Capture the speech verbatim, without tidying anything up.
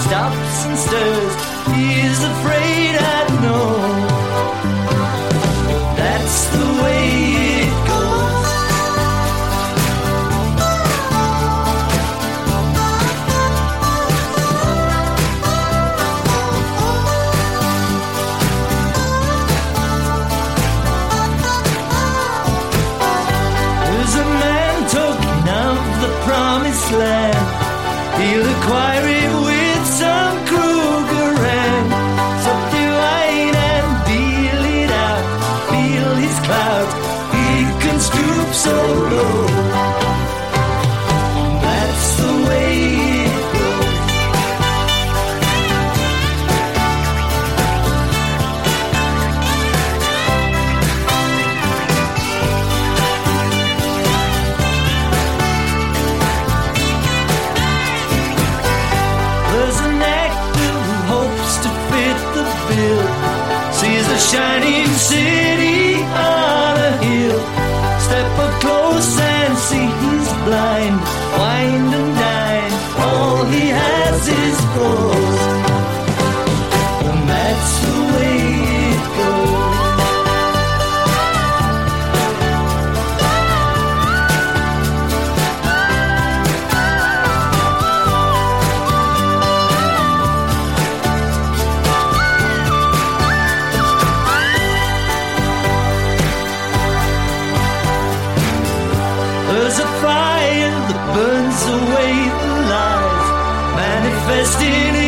stops and stirs. He's afraid, I know. That's the way it goes. There's a man talking of the promised land. He'll acquire it with some Krugerrand. Subdivide and deal it out. Feel his clouds. He can stoop so low. That's the way it goes. There's an actor who hopes to fit the bill. Sees a shining city on a hill. Step up close and see he's blind. Wind and dine, all he has is gold. And that's the way it goes. There's a fire that burns away the lies, manifesting